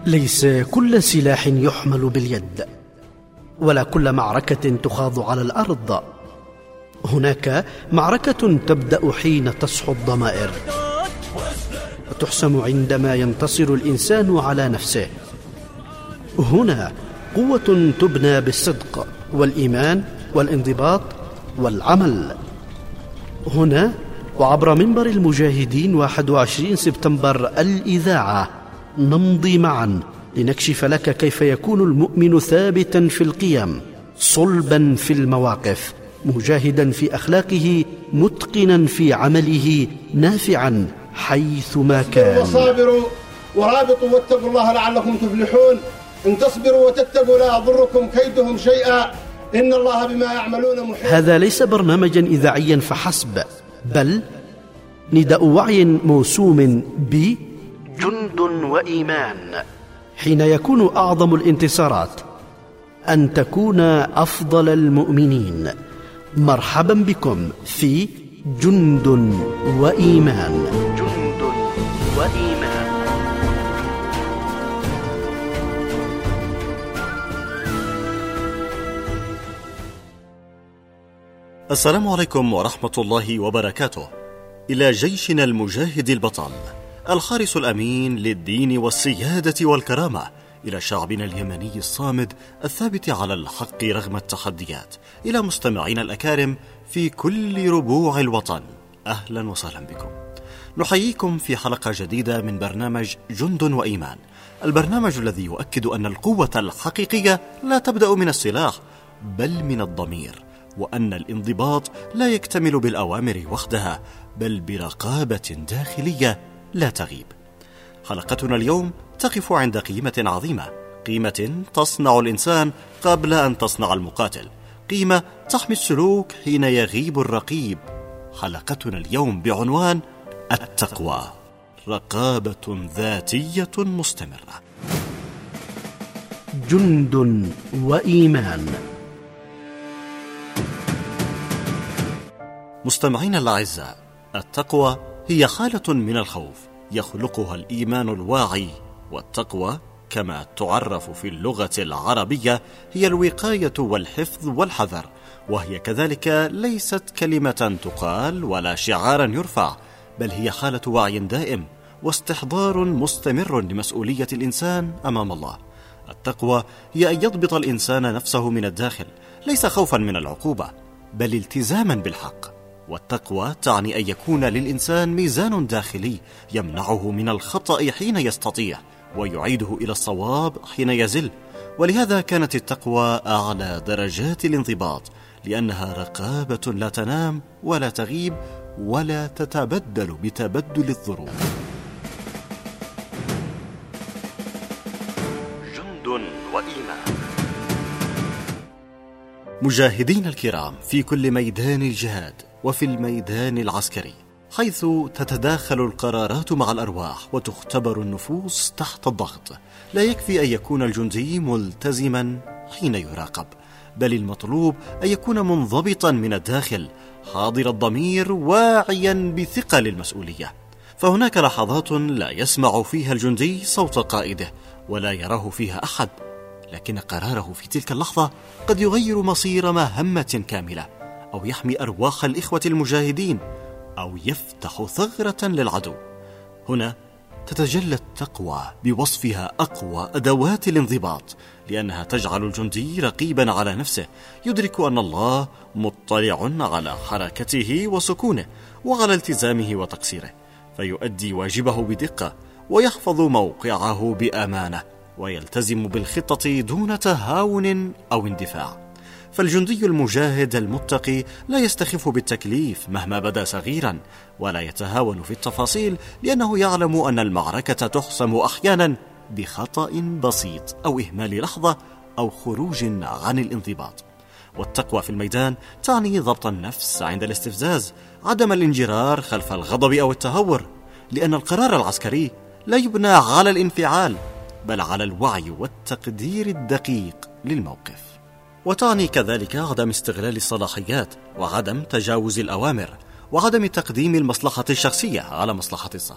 ليس كل سلاح يحمل باليد، ولا كل معركة تخاض على الأرض. هناك معركة تبدأ حين تصحو الضمائر، وتحسم عندما ينتصر الإنسان على نفسه. هنا قوة تبنى بالصدق والإيمان والانضباط والعمل. هنا وعبر منبر المجاهدين 21 سبتمبر الإذاعة نمضي معا لنكشف لك كيف يكون المؤمن ثابتا في القيم، صلبا في المواقف، مجاهدا في أخلاقه، متقنا في عمله، نافعا حيثما كان. وصابروا ورابطوا واتقوا الله لعلكم تفلحون. إن تصبروا وتتقوا لا يضركم كيدهم شيئا إن الله بما يعملون محيط. هذا ليس برنامجا إذاعيا فحسب، بل نداء وعي موسوم بجند وإيمان. حين يكون أعظم الانتصارات أن تكون أفضل المؤمنين. مرحبا بكم في جند وإيمان. جند وإيمان. السلام عليكم ورحمة الله وبركاته. إلى جيشنا المجاهد البطل، الحارس الأمين للدين والسيادة والكرامة، إلى شعبنا اليمني الصامد الثابت على الحق رغم التحديات، إلى مستمعينا الأكارم في كل ربوع الوطن، أهلا وسهلا بكم. نحييكم في حلقة جديدة من برنامج جند وإيمان، البرنامج الذي يؤكد أن القوة الحقيقية لا تبدأ من السلاح بل من الضمير، وأن الانضباط لا يكتمل بالأوامر وحدها بل برقابة داخلية لا تغيب. حلقتنا اليوم تقف عند قيمة عظيمة، قيمة تصنع الإنسان قبل أن تصنع المقاتل، قيمة تحمي السلوك حين يغيب الرقيب. حلقتنا اليوم بعنوان التقوى، رقابة ذاتية مستمرة. جند وإيمان. مستمعين الأعزاء، التقوى هي حالة من الخوف يخلقها الإيمان الواعي، والتقوى كما تعرف في اللغة العربية هي الوقاية والحفظ والحذر، وهي كذلك ليست كلمة تقال ولا شعارا يرفع، بل هي حالة وعي دائم واستحضار مستمر لمسؤولية الإنسان أمام الله. التقوى هي أن يضبط الإنسان نفسه من الداخل، ليس خوفا من العقوبة بل التزاما بالحق. والتقوى تعني أن يكون للإنسان ميزان داخلي يمنعه من الخطأ حين يستطيع ويعيده إلى الصواب حين يزل. ولهذا كانت التقوى أعلى درجات الانضباط، لأنها رقابة لا تنام ولا تغيب ولا تتبدل بتبدل الظروف. جند وإيمان. مجاهدين الكرام في كل ميدان الجهاد وفي الميدان العسكري، حيث تتداخل القرارات مع الأرواح وتختبر النفوس تحت الضغط، لا يكفي أن يكون الجندي ملتزما حين يراقب، بل المطلوب أن يكون منضبطا من الداخل، حاضر الضمير، واعيا بثقل المسؤولية. فهناك لحظات لا يسمع فيها الجندي صوت قائده ولا يراه فيها أحد، لكن قراره في تلك اللحظة قد يغير مصير مهمة كاملة، أو يحمي أرواح الإخوة المجاهدين، أو يفتح ثغرة للعدو. هنا تتجلى التقوى بوصفها أقوى أدوات الانضباط، لأنها تجعل الجندي رقيبا على نفسه، يدرك أن الله مطلع على حركته وسكونه وعلى التزامه وتقصيره، فيؤدي واجبه بدقة ويحفظ موقعه بأمانة ويلتزم بالخطة دون تهاون أو اندفاع. فالجندي المجاهد المتقي لا يستخف بالتكليف مهما بدا صغيرا، ولا يتهاون في التفاصيل، لأنه يعلم أن المعركة تحسم أحيانا بخطأ بسيط أو إهمال لحظة أو خروج عن الانضباط. والتقوى في الميدان تعني ضبط النفس عند الاستفزاز، عدم الانجرار خلف الغضب أو التهور، لأن القرار العسكري لا يبنى على الانفعال بل على الوعي والتقدير الدقيق للموقف. وتعني كذلك عدم استغلال الصلاحيات، وعدم تجاوز الأوامر، وعدم تقديم المصلحة الشخصية على مصلحة الصف،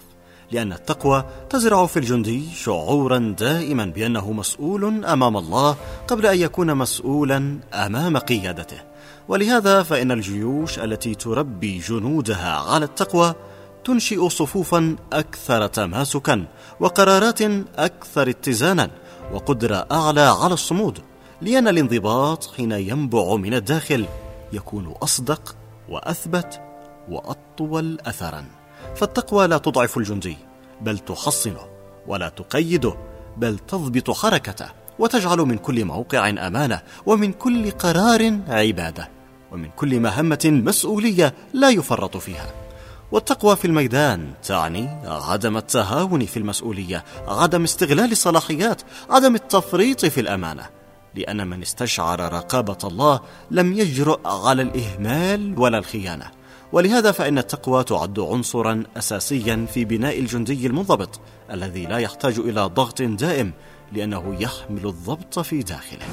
لأن التقوى تزرع في الجندي شعورا دائما بأنه مسؤول أمام الله قبل أن يكون مسؤولا أمام قيادته. ولهذا فإن الجيوش التي تربي جنودها على التقوى تنشئ صفوفا أكثر تماسكا وقرارات أكثر اتزانا وقدرة أعلى على الصمود، لأن الانضباط حين ينبع من الداخل يكون أصدق وأثبت وأطول أثرا. فالتقوى لا تضعف الجندي بل تحصنه، ولا تقيده بل تضبط حركته، وتجعل من كل موقع أمانة، ومن كل قرار عبادة، ومن كل مهمة مسؤولية لا يفرط فيها. والتقوى في الميدان تعني عدم التهاون في المسؤولية، عدم استغلال الصلاحيات، عدم التفريط في الأمانة، لأن من استشعر رقابة الله لم يجرؤ على الإهمال ولا الخيانة. ولهذا فإن التقوى تعد عنصرا أساسيا في بناء الجندي المنضبط الذي لا يحتاج إلى ضغط دائم، لأنه يحمل الضبط في داخله.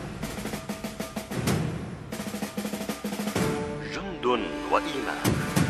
جند وإيمان.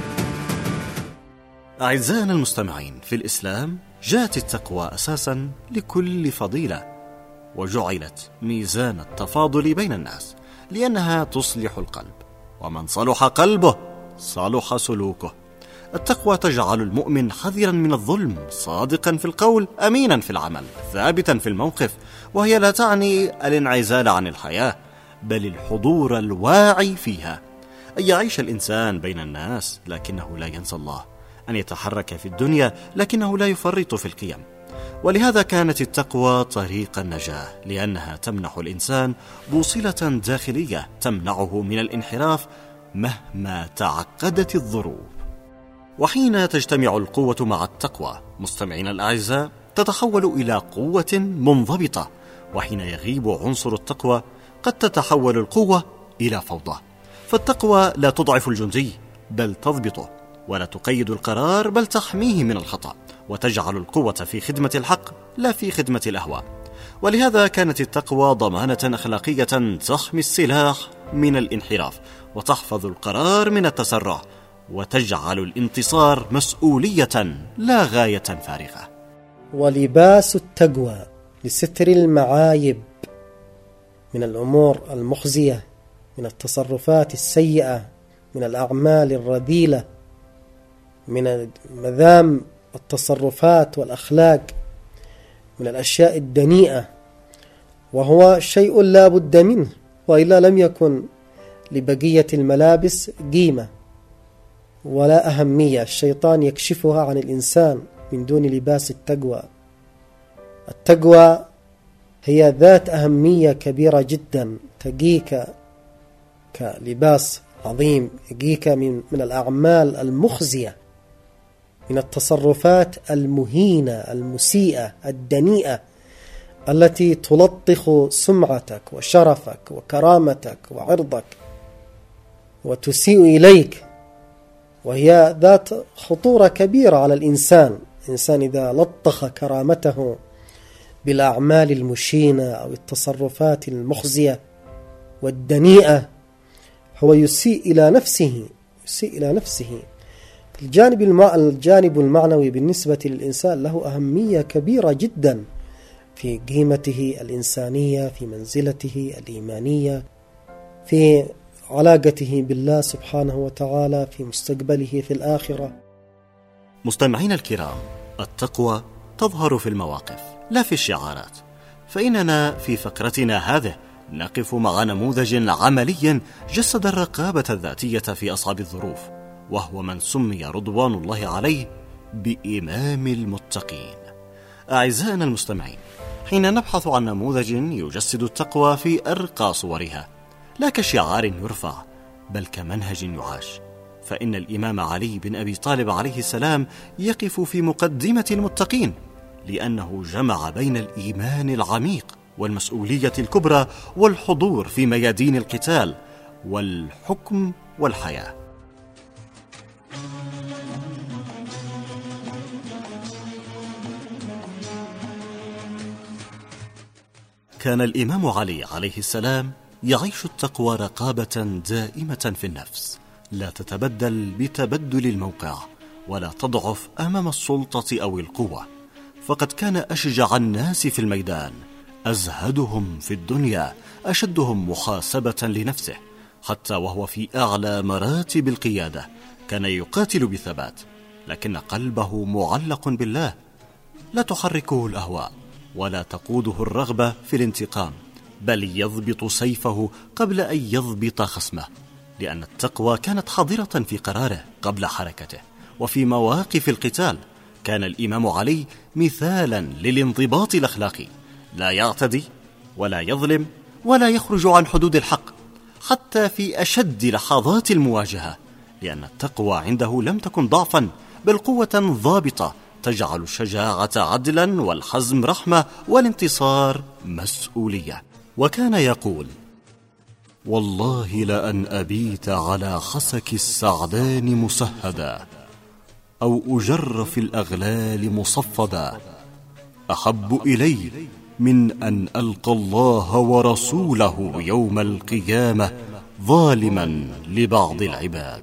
أعزائنا المستمعين، في الإسلام جاءت التقوى أساسا لكل فضيلة، وجعلت ميزان التفاضل بين الناس، لأنها تصلح القلب، ومن صلح قلبه صلح سلوكه. التقوى تجعل المؤمن حذرا من الظلم، صادقا في القول، أمينا في العمل، ثابتا في الموقف. وهي لا تعني الانعزال عن الحياة، بل الحضور الواعي فيها. أن يعيش الإنسان بين الناس لكنه لا ينسى الله، أن يتحرك في الدنيا لكنه لا يفرط في القيم. ولهذا كانت التقوى طريق النجاة، لأنها تمنح الإنسان بوصلة داخلية تمنعه من الانحراف مهما تعقدت الظروف. وحين تجتمع القوة مع التقوى مستمعين الأعزاء تتحول إلى قوة منضبطة، وحين يغيب عنصر التقوى قد تتحول القوة إلى فوضى. فالتقوى لا تضعف الجندي بل تضبطه، ولا تقيد القرار بل تحميه من الخطأ، وتجعل القوة في خدمة الحق لا في خدمة الأهواء. ولهذا كانت التقوى ضمانة أخلاقية تحمي السلاح من الانحراف، وتحفظ القرار من التسرع، وتجعل الانتصار مسؤولية لا غاية فارغة. ولباس التقوى لستر المعايب من الأمور المخزية، من التصرفات السيئة، من الأعمال الرذيلة، من مذام التصرفات والأخلاق، من الأشياء الدنيئة، وهو شيء لا بد منه، وإلا لم يكن لبقية الملابس قيمة ولا أهمية. الشيطان يكشفها عن الإنسان من دون لباس التقوى. التقوى هي ذات أهمية كبيرة جدا، تقيك كلباس عظيم، يقيك من الأعمال المخزية، من التصرفات المهينة المسيئة الدنيئة التي تلطخ سمعتك وشرفك وكرامتك وعرضك وتسيء إليك، وهي ذات خطورة كبيرة على الإنسان. الإنسان إذا لطخ كرامته بالأعمال المشينة أو التصرفات المخزية والدنيئة هو يسيء إلى نفسه. الجانب المعنوي بالنسبة للإنسان له أهمية كبيرة جدا في قيمته الإنسانية، في منزلته الإيمانية، في علاقته بالله سبحانه وتعالى، في مستقبله في الآخرة. مستمعين الكرام، التقوى تظهر في المواقف لا في الشعارات، فإننا في فقرتنا هذه نقف مع نموذج عملي جسد الرقابة الذاتية في أصعب الظروف، وهو من سمي رضوان الله عليه بإمام المتقين. أعزائنا المستمعين، حين نبحث عن نموذج يجسد التقوى في أرقى صورها لا كشعار يرفع بل كمنهج يعاش، فإن الإمام علي بن أبي طالب عليه السلام يقف في مقدمة المتقين، لأنه جمع بين الإيمان العميق والمسؤولية الكبرى والحضور في ميادين القتال والحكم والحياة. كان الإمام علي عليه السلام يعيش التقوى رقابة دائمة في النفس لا تتبدل بتبدل الموقع ولا تضعف أمام السلطة أو القوة، فقد كان أشجع الناس في الميدان، أزهدهم في الدنيا، أشدهم محاسبة لنفسه، حتى وهو في أعلى مراتب القيادة كان يقاتل بثبات، لكن قلبه معلق بالله، لا تحركه الأهواء ولا تقوده الرغبة في الانتقام، بل يضبط سيفه قبل أن يضبط خصمه، لأن التقوى كانت حاضرة في قراره قبل حركته. وفي مواقف القتال كان الإمام علي مثالا للانضباط الأخلاقي، لا يعتدي ولا يظلم ولا يخرج عن حدود الحق حتى في أشد لحظات المواجهة، لأن التقوى عنده لم تكن ضعفا بل قوة ضابطة تجعل الشجاعة عدلا والحزم رحمة والانتصار مسؤولية. وكان يقول: والله لأن أبيت على حسك السعدان مسهدا أو أجر في الأغلال مصفدا أحب إلي من أن ألقى الله ورسوله يوم القيامة ظالما لبعض العباد.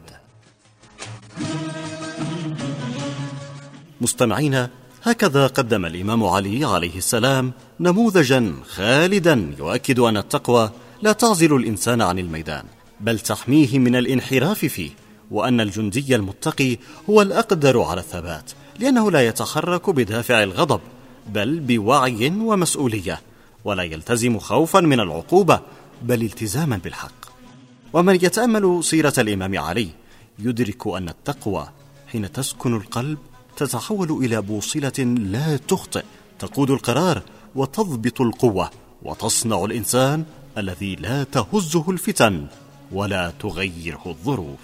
مستمعين، هكذا قدم الإمام علي عليه السلام نموذجا خالدا يؤكد أن التقوى لا تعزل الإنسان عن الميدان، بل تحميه من الانحراف فيه، وأن الجندي المتقي هو الأقدر على الثبات، لأنه لا يتحرك بدافع الغضب بل بوعي ومسؤولية، ولا يلتزم خوفا من العقوبة بل التزاما بالحق. ومن يتأمل سيرة الإمام علي يدرك أن التقوى حين تسكن القلب تتحول إلى بوصلة لا تخطئ، تقود القرار وتضبط القوة وتصنع الإنسان الذي لا تهزه الفتن ولا تغيره الظروف.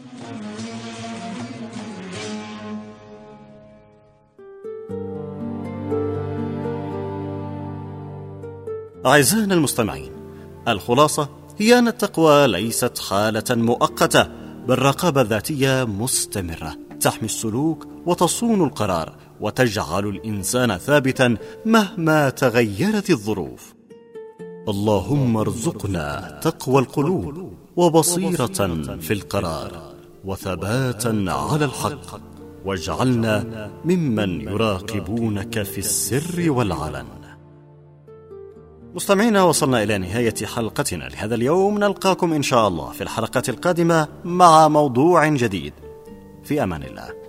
أعزائنا المستمعين، الخلاصة هي أن التقوى ليست حالة مؤقتة بل رقابة ذاتية مستمرة تحمي السلوك وتصون القرار وتجعل الإنسان ثابتا مهما تغيرت الظروف. اللهم ارزقنا تقوى القلوب وبصيرة في القرار وثباتا على الحق، واجعلنا ممن يراقبونك في السر والعلن. مستمعينا، وصلنا إلى نهاية حلقتنا لهذا اليوم، نلقاكم إن شاء الله في الحلقات القادمة مع موضوع جديد. في أمان الله.